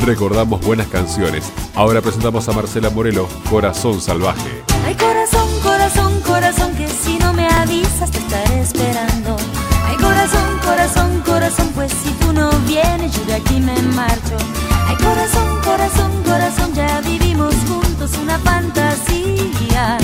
recordamos buenas canciones. Ahora presentamos a Marcela Morelo, Corazón Salvaje. Ay, corazón, corazón, corazón, que si no me avisas te estaré esperando. Ay, corazón, corazón, corazón, pues si tú no vienes yo de aquí me marcho. Ay, corazón, corazón, corazón, ya vivimos juntos una fantasía.